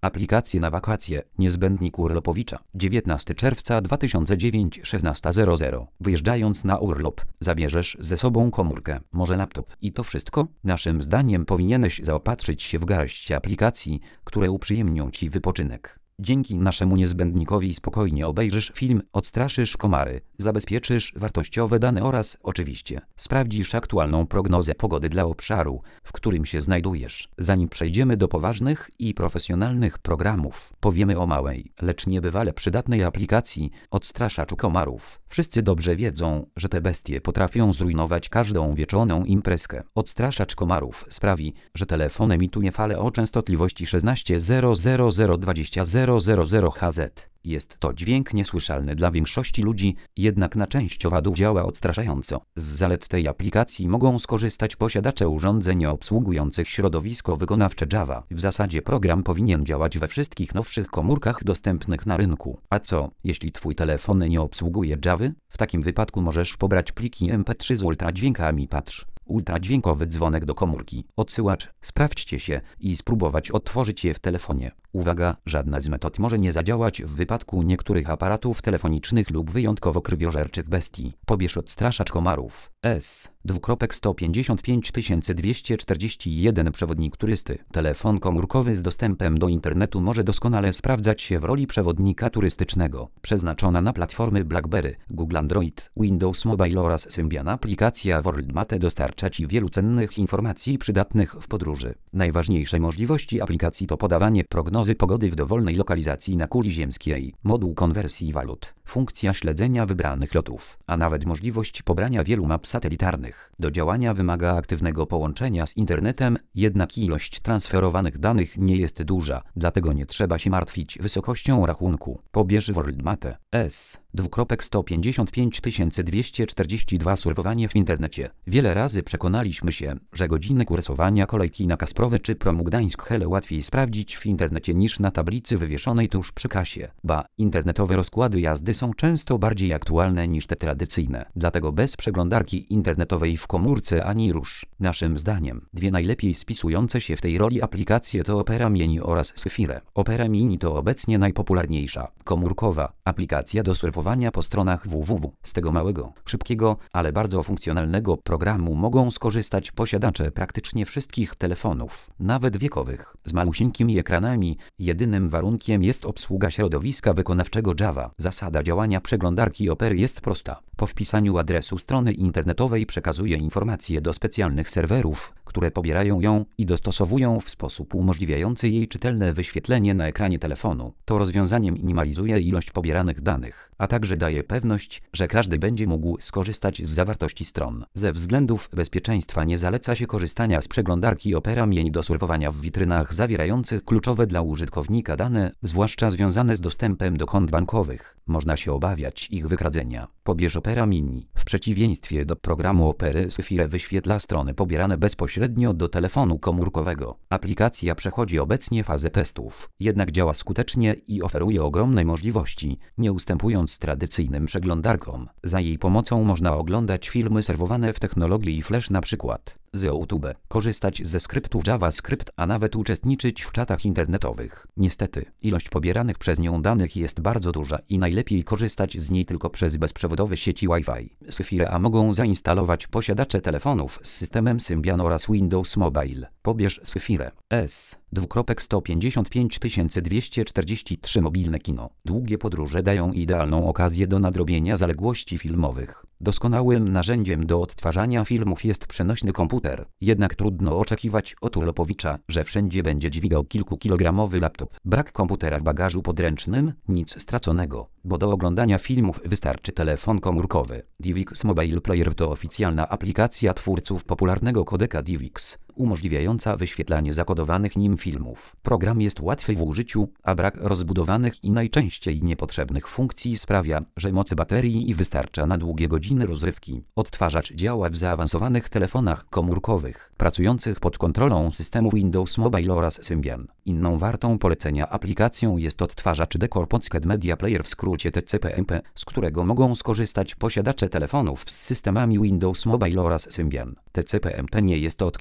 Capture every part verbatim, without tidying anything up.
Aplikacje na wakacje. Niezbędnik urlopowicza. dziewiętnastego czerwca dwa tysiące dziewiątego, szesnasta zero zero. Wyjeżdżając na urlop, zabierzesz ze sobą komórkę, może laptop. I to wszystko? Naszym zdaniem powinieneś zaopatrzyć się w garść aplikacji, które uprzyjemnią Ci wypoczynek. Dzięki naszemu niezbędnikowi spokojnie obejrzysz film, odstraszysz komary, zabezpieczysz wartościowe dane oraz, oczywiście, sprawdzisz aktualną prognozę pogody dla obszaru, w którym się znajdujesz. Zanim przejdziemy do poważnych i profesjonalnych programów, powiemy o małej, lecz niebywale przydatnej aplikacji odstraszaczu komarów. Wszyscy dobrze wiedzą, że te bestie potrafią zrujnować każdą wieczorną imprezkę. Odstraszacz komarów sprawi, że telefon emituje fale o częstotliwości szesnaście zero zero zero dwadzieścia zero zero zero herców. Jest to dźwięk niesłyszalny dla większości ludzi, jednak na część owadów działa odstraszająco. Z zalet tej aplikacji mogą skorzystać posiadacze urządzeń obsługujących środowisko wykonawcze Java. W zasadzie program powinien działać we wszystkich nowszych komórkach dostępnych na rynku. A co, jeśli Twój telefon nie obsługuje Javy? W takim wypadku możesz pobrać pliki em pe trzy z ultradźwiękami. Patrz. Ultradźwiękowy dzwonek do komórki, odsyłacz, sprawdźcie się i spróbować otworzyć je w telefonie. Uwaga, żadna z metod może nie zadziałać w wypadku niektórych aparatów telefonicznych lub wyjątkowo krwiożerczych bestii. Pobierz odstraszacz komarów. S. dwukropek sto pięćdziesiąt pięć tysięcy dwieście czterdzieści jeden przewodnik turysty. Telefon komórkowy z dostępem do internetu może doskonale sprawdzać się w roli przewodnika turystycznego. Przeznaczona na platformy BlackBerry, Google Android, Windows Mobile oraz Symbian aplikacja WorldMate dostarcza Ci wielu cennych informacji przydatnych w podróży. Najważniejsze możliwości aplikacji to podawanie prognozy pogody w dowolnej lokalizacji na kuli ziemskiej, moduł konwersji walut, funkcja śledzenia wybranych lotów, a nawet możliwość pobrania wielu map satelitarnych. Do działania wymaga aktywnego połączenia z internetem, jednak ilość transferowanych danych nie jest duża, dlatego nie trzeba się martwić wysokością rachunku. Pobierz WorldMate. S. dwukropek sto pięćdziesiąt pięć tysięcy dwieście czterdzieści dwa surfowanie w internecie. Wiele razy przekonaliśmy się, że godziny kursowania kolejki na Kasprowy czy Promu Gdańsk-Helle łatwiej sprawdzić w internecie niż na tablicy wywieszonej tuż przy kasie. Ba, internetowe rozkłady jazdy są często bardziej aktualne niż te tradycyjne. Dlatego bez przeglądarki internetowej w komórce ani rusz. Naszym zdaniem, dwie najlepiej spisujące się w tej roli aplikacje to Opera Mini oraz Safire. Opera Mini to obecnie najpopularniejsza, komórkowa aplikacja do surfowania po stronach www. Z tego małego, szybkiego, ale bardzo funkcjonalnego programu mogą skorzystać posiadacze praktycznie wszystkich telefonów, nawet wiekowych, z malusieńkimi ekranami. Jedynym warunkiem jest obsługa środowiska wykonawczego Java. Zasada działania przeglądarki Opery jest prosta. Po wpisaniu adresu strony internetowej przekazuje informacje do specjalnych serwerów, które pobierają ją i dostosowują w sposób umożliwiający jej czytelne wyświetlenie na ekranie telefonu. To rozwiązanie minimalizuje ilość pobieranych danych, a także daje pewność, że każdy będzie mógł skorzystać z zawartości stron. Ze względów bezpieczeństwa nie zaleca się korzystania z przeglądarki Opera Mini do surfowania w witrynach zawierających kluczowe dla użytkownika dane, zwłaszcza związane z dostępem do kont bankowych. Można się obawiać ich wykradzenia. Pobierz Opera Mini. W przeciwieństwie do programu Opery, Safire wyświetla strony pobierane bezpośrednio do telefonu komórkowego. Aplikacja przechodzi obecnie fazę testów, jednak działa skutecznie i oferuje ogromne możliwości, nie ustępując tradycyjnym przeglądarkom. Za jej pomocą można oglądać filmy serwowane w technologii Flash, na przykład z YouTube, korzystać ze skryptów JavaScript, a nawet uczestniczyć w czatach internetowych. Niestety, ilość pobieranych przez nią danych jest bardzo duża i najlepiej korzystać z niej tylko przez bezprzewodowe sieci Wi-Fi. Safire a mogą zainstalować posiadacze telefonów z systemem Symbian oraz Windows Mobile. Pobierz Safire. S. dwukropek sto pięćdziesiąt pięć tysięcy dwieście czterdzieści trzy mobilne kino. Długie podróże dają idealną okazję do nadrobienia zaległości filmowych. Doskonałym narzędziem do odtwarzania filmów jest przenośny komputer. Jednak trudno oczekiwać od urlopowicza, że wszędzie będzie dźwigał kilkukilogramowy laptop. Brak komputera w bagażu podręcznym? Nic straconego, bo do oglądania filmów wystarczy telefon komórkowy. DivX Mobile Player to oficjalna aplikacja twórców popularnego kodeka DivX, umożliwiająca wyświetlanie zakodowanych nim filmów. Program jest łatwy w użyciu, a brak rozbudowanych i najczęściej niepotrzebnych funkcji sprawia, że mocy baterii wystarcza na długie godziny rozrywki. Odtwarzacz działa w zaawansowanych telefonach komórkowych, pracujących pod kontrolą systemu Windows Mobile oraz Symbian. Inną wartą polecenia aplikacją jest odtwarzacz Decor Podcast Media Player, w skrócie T C P M P, z którego mogą skorzystać posiadacze telefonów z systemami Windows Mobile oraz Symbian. T C P M P nie jest od kilku lat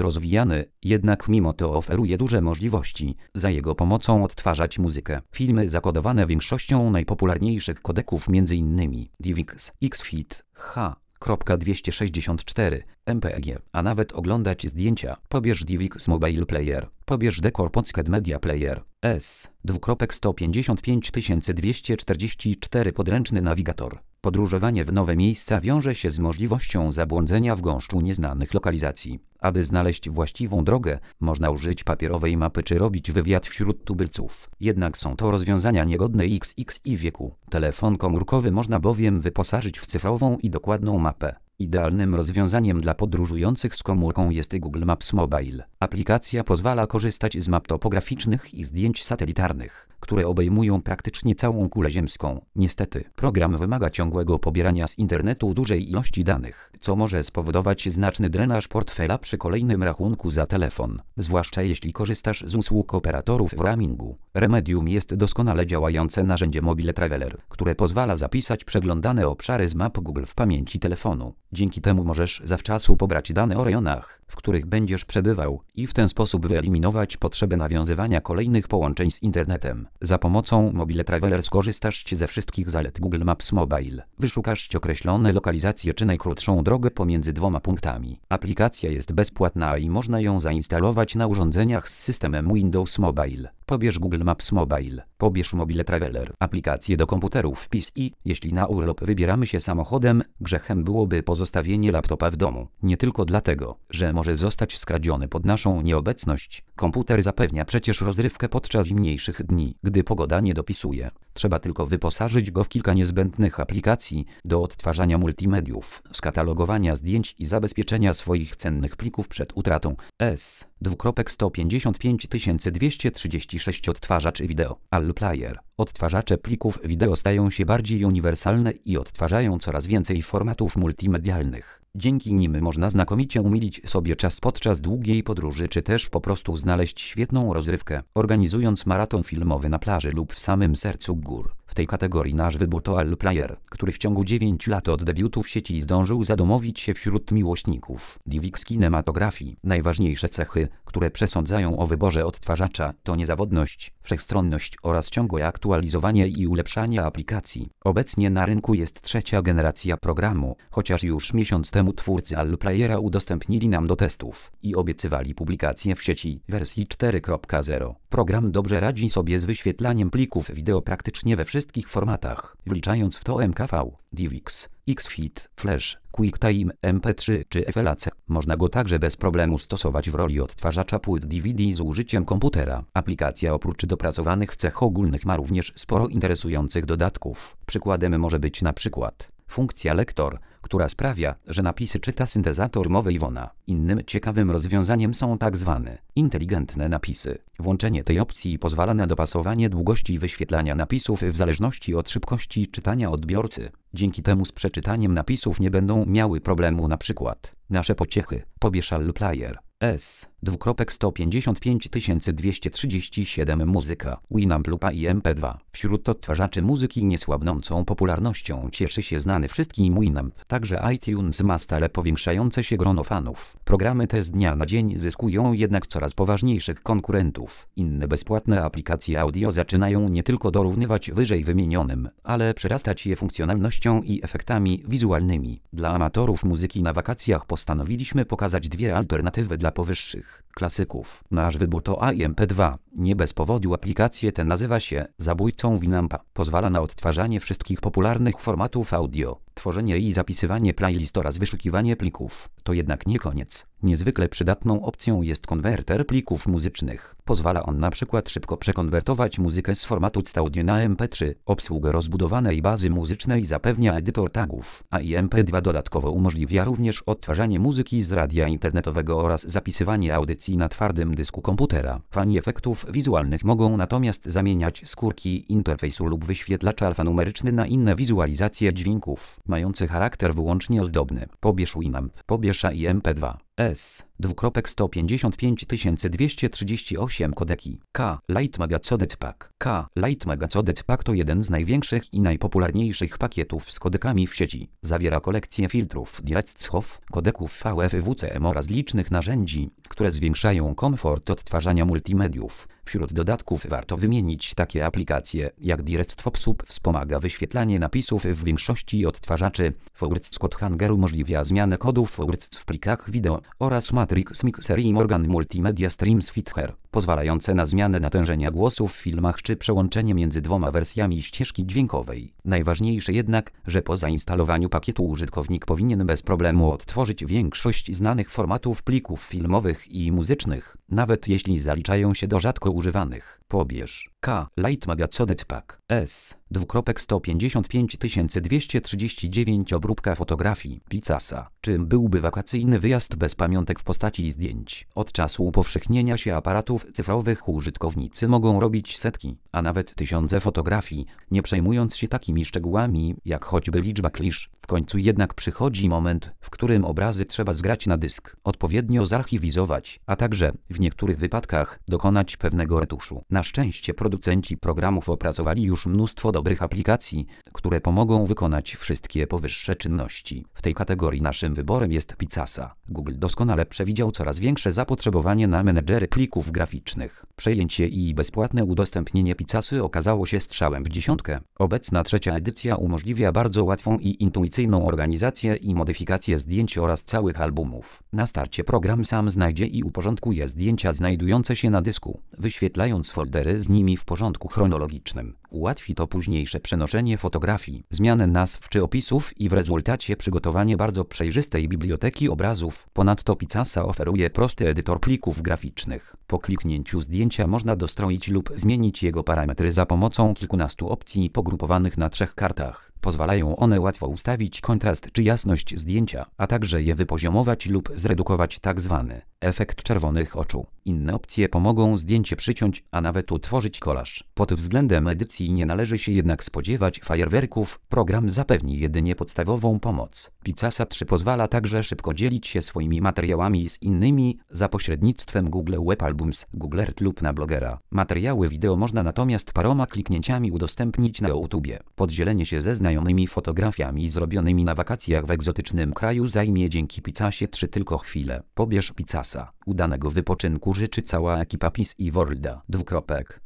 rozwijany, jednak mimo to oferuje duże możliwości. Za jego pomocą odtwarzać muzykę. Filmy zakodowane większością najpopularniejszych kodeków m.in. DivX, Xfit, H. dwieście sześćdziesiąt cztery, M P G, a nawet oglądać zdjęcia. Pobierz DivX Mobile Player. Pobierz Decor Pocket Media Player. S. sto pięćdziesiąt pięć tysięcy dwieście czterdzieści cztery Podręczny nawigator. Podróżowanie w nowe miejsca wiąże się z możliwością zabłądzenia w gąszczu nieznanych lokalizacji. Aby znaleźć właściwą drogę, można użyć papierowej mapy czy robić wywiad wśród tubylców. Jednak są to rozwiązania niegodne X X i wieku. Telefon komórkowy można bowiem wyposażyć w cyfrową i dokładną mapę. Idealnym rozwiązaniem dla podróżujących z komórką jest Google Maps Mobile. Aplikacja pozwala korzystać z map topograficznych i zdjęć satelitarnych, które obejmują praktycznie całą kulę ziemską. Niestety, program wymaga ciągłego pobierania z internetu dużej ilości danych, co może spowodować znaczny drenaż portfela przy kolejnym rachunku za telefon, zwłaszcza jeśli korzystasz z usług operatorów w roamingu. Remedium jest doskonale działające narzędzie Mobile Traveler, które pozwala zapisać przeglądane obszary z map Google w pamięci telefonu. Dzięki temu możesz zawczasu pobrać dane o rejonach, w których będziesz przebywał i w ten sposób wyeliminować potrzebę nawiązywania kolejnych połączeń z internetem. Za pomocą Mobile Traveler skorzystasz ze wszystkich zalet Google Maps Mobile. Wyszukasz określone lokalizacje czy najkrótszą drogę pomiędzy dwoma punktami. Aplikacja jest bezpłatna i można ją zainstalować na urządzeniach z systemem Windows Mobile. Pobierz Google Maps Mobile. Pobierz Mobile Traveler. Aplikację do komputerów P C. Jeśli na urlop wybieramy się samochodem, grzechem byłoby pozostawienie laptopa w domu. Nie tylko dlatego, że może zostać skradziony pod naszą nieobecność. Komputer zapewnia przecież rozrywkę podczas zimniejszych dni, gdy pogoda nie dopisuje. Trzeba tylko wyposażyć go w kilka niezbędnych aplikacji do odtwarzania multimediów, skatalogowania zdjęć i zabezpieczenia swoich cennych plików przed utratą. S. sto pięćdziesiąt pięć tysięcy dwieście trzydzieści sześć Odtwarzacz wideo. AllPlayer. Odtwarzacze plików wideo stają się bardziej uniwersalne i odtwarzają coraz więcej formatów multimedialnych. Dzięki nim można znakomicie umilić sobie czas podczas długiej podróży, czy też po prostu znaleźć świetną rozrywkę, organizując maraton filmowy na plaży lub w samym sercu gór. W tej kategorii nasz wybór to AllPlayer, który w ciągu dziewięciu lat od debiutu w sieci zdążył zadomowić się wśród miłośników DivX kinematografii. Najważniejsze cechy, które przesądzają o wyborze odtwarzacza, to niezawodność, wszechstronność oraz ciągłe aktualizowanie i ulepszanie aplikacji. Obecnie na rynku jest trzecia generacja programu, chociaż już miesiąc temu twórcy AllPlayera udostępnili nam do testów i obiecywali publikację w sieci wersji cztery kropka zero. Program dobrze radzi sobie z wyświetlaniem plików wideo praktycznie we wszystkich formatach, wliczając w to M K V, DivX, Xfit, Flash, QuickTime, M P trzy czy F L A C. Można go także bez problemu stosować w roli odtwarzacza płyt D V D z użyciem komputera. Aplikacja oprócz dopracowanych cech ogólnych ma również sporo interesujących dodatków. Przykładem może być na przykład funkcja lektor, która sprawia, że napisy czyta syntezator mowy Iwona. Innym ciekawym rozwiązaniem są tak zwane inteligentne napisy. Włączenie tej opcji pozwala na dopasowanie długości wyświetlania napisów w zależności od szybkości czytania odbiorcy. Dzięki temu z przeczytaniem napisów nie będą miały problemu na przykład nasze pociechy. Pobierz AllPlayer. S. sto pięćdziesiąt pięć tysięcy dwieście trzydzieści siedem Muzyka, Winamp lub i M P dwa. Wśród odtwarzaczy muzyki niesłabnącą popularnością cieszy się znany wszystkim Winamp. Także iTunes ma stale powiększające się grono fanów. Programy te z dnia na dzień zyskują jednak coraz poważniejszych konkurentów. Inne bezpłatne aplikacje audio zaczynają nie tylko dorównywać wyżej wymienionym, ale przerastać je funkcjonalnością i efektami wizualnymi. Dla amatorów muzyki na wakacjach postanowiliśmy pokazać dwie alternatywy dla powyższych klasyków. Nasz wybór to i M P dwa. Nie bez powodu aplikację tę nazywa się zabójcą Winampa. Pozwala na odtwarzanie wszystkich popularnych formatów audio, tworzenie i zapisywanie playlist oraz wyszukiwanie plików. To jednak nie koniec. Niezwykle przydatną opcją jest konwerter plików muzycznych. Pozwala on na przykład szybko przekonwertować muzykę z formatu C audio na M P trzy. Obsługę rozbudowanej bazy muzycznej zapewnia edytor tagów, a i M P dwa dodatkowo umożliwia również odtwarzanie muzyki z radia internetowego oraz zapisywanie audycji na twardym dysku komputera. Fani efektów wizualnych mogą natomiast zamieniać skórki interfejsu lub wyświetlacz alfanumeryczny na inne wizualizacje dźwięków, mające charakter wyłącznie ozdobny. Pobierz Winamp. Pobierz i M P dwa. S. Dwukropek sto pięćdziesiąt pięć tysięcy dwieście trzydzieści osiem kodeki. K. Light Mega Codec Pack. K. Light Mega Codec Pack to jeden z największych i najpopularniejszych pakietów z kodekami w sieci. Zawiera kolekcję filtrów DirectShow, kodeków V F W C M oraz licznych narzędzi, które zwiększają komfort odtwarzania multimediów. Wśród dodatków warto wymienić takie aplikacje jak DirectShop wspomaga wyświetlanie napisów w większości odtwarzaczy, Forward Code Hanger umożliwia zmianę kodów Forward w plikach wideo oraz Matrix Mixer i Morgan Multimedia Streams Feature, pozwalające na zmianę natężenia głosów w filmach czy przełączenie między dwoma wersjami ścieżki dźwiękowej. Najważniejsze jednak, że po zainstalowaniu pakietu użytkownik powinien bez problemu odtworzyć większość znanych formatów plików filmowych i muzycznych, nawet jeśli zaliczają się do rzadko używanych. Pobierz K. Light Mega Codec Pack. S. Dwukropek sto pięćdziesiąt pięć tysięcy dwieście trzydzieści dziewięć Obróbka fotografii Picasa. Czym byłby wakacyjny wyjazd bez pamiątek w postaci zdjęć? Od czasu upowszechnienia się aparatów cyfrowych użytkownicy mogą robić setki, a nawet tysiące fotografii, nie przejmując się takimi szczegółami, jak choćby liczba klisz. W końcu jednak przychodzi moment, w którym obrazy trzeba zgrać na dysk, odpowiednio zarchiwizować, a także, w niektórych wypadkach, dokonać pewnego retuszu. Na szczęście producenci programów opracowali już mnóstwo dobrych aplikacji, które pomogą wykonać wszystkie powyższe czynności. W tej kategorii naszym wyborem jest Picasa. Google doskonale przewidział coraz większe zapotrzebowanie na menedżery plików graficznych. Przejęcie i bezpłatne udostępnienie Picasy okazało się strzałem w dziesiątkę. Obecna trzecia edycja umożliwia bardzo łatwą i intuicyjną organizację i modyfikację zdjęć oraz całych albumów. Na starcie program sam znajdzie i uporządkuje zdjęcia znajdujące się na dysku, wyświetlając foldery z nimi w porządku chronologicznym. Ułatwi to późniejsze przenoszenie fotografii, zmianę nazw czy opisów i w rezultacie przygotowanie bardzo przejrzystej biblioteki obrazów. Ponadto Picasa oferuje prosty edytor plików graficznych. Po kliknięciu zdjęcia można dostroić lub zmienić jego parametry za pomocą kilkunastu opcji pogrupowanych na trzech kartach. Pozwalają one łatwo ustawić kontrast czy jasność zdjęcia, a także je wypoziomować lub zredukować, tak zwany efekt czerwonych oczu. Inne opcje pomogą zdjęcie przyciąć, a nawet utworzyć kolaż. Pod względem edycji nie należy się jednak spodziewać fajerwerków, program zapewni jedynie podstawową pomoc. Picasa trzy pozwala także szybko dzielić się swoimi materiałami z innymi za pośrednictwem Google Web Albums, Google Earth lub na blogera. Materiały wideo można natomiast paroma kliknięciami udostępnić na YouTubie. Podzielenie się ze znajomymi fotografiami zrobionymi na wakacjach w egzotycznym kraju zajmie dzięki Picasie trzy tylko chwilę. Pobierz Picasa. Udanego wypoczynku życzy cała ekipa Piece i Worlda. Dwukropek.